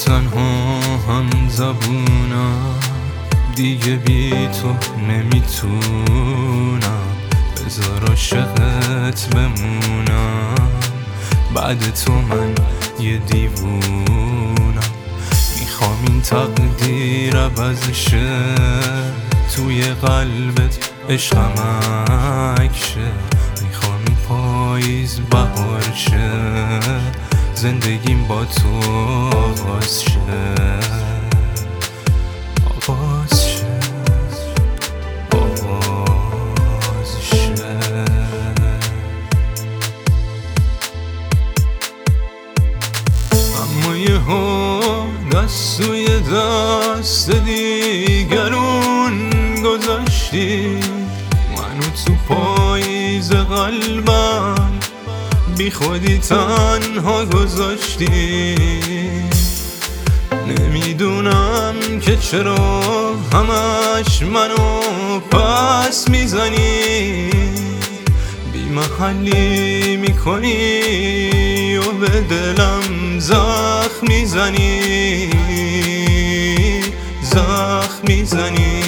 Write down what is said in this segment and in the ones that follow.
تنها هم زبونم، دیگه بی تو نمیتونم. بذار عاشقت بمونم، بعد تو من یه دیوونم. میخوام این تقدیر عوض شه، توی قلبت عشقم عکشه. میخوام این پاییز بهار شه، زندگیم با تو آغاز شه. آغاز شه، آغاز شه. اما یهو دست توی دست دیگرون گذاشتی، منو تو پاییز قلبم بی خودی تنها گذاشتی. نمیدونم که چرا همش منو پس میزنی، بی محلی میکنی و به دلم زخم میزنی، زخم میزنی.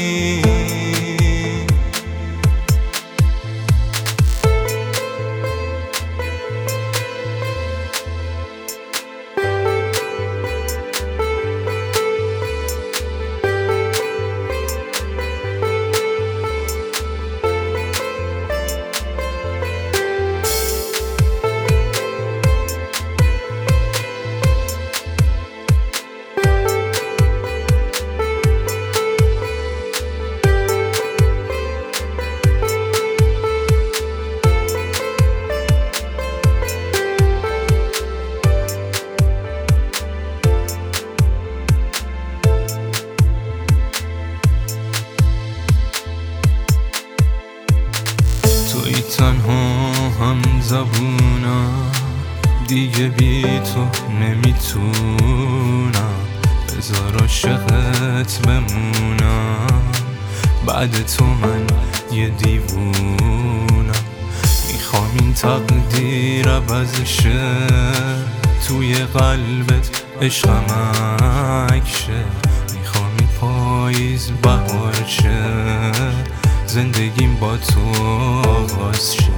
توی تنها هم زبونم، دیگه بی تو نمیتونم. بذار عاشقت بمونم، بعد تو من یه دیوونم. میخوام این تقدیر عوض شه، توی قلبت عشقم عکشه. میخوام این پاییز بهار شه، زندگیم با تو آغاز شه.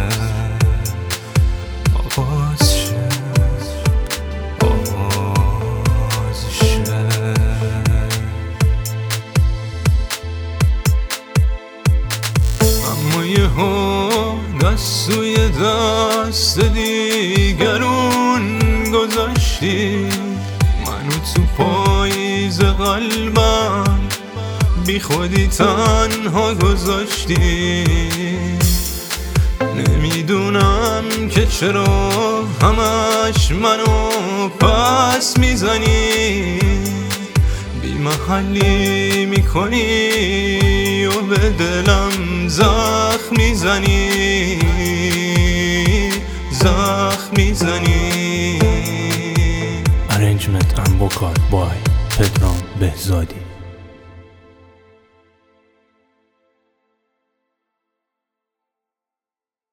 آغاز شه، آغاز شه. اما یهو دست توی دست دیگرون گذاشتی، منو تو پاییز قلبم بی خودی تنها گذاشتی. نمیدونم که چرا همش منو پس میزنی، بی محلی میکنی و به دلم زخم میزنی، زخم میزنی. Arrangement and vocal by Pedram Behzadi.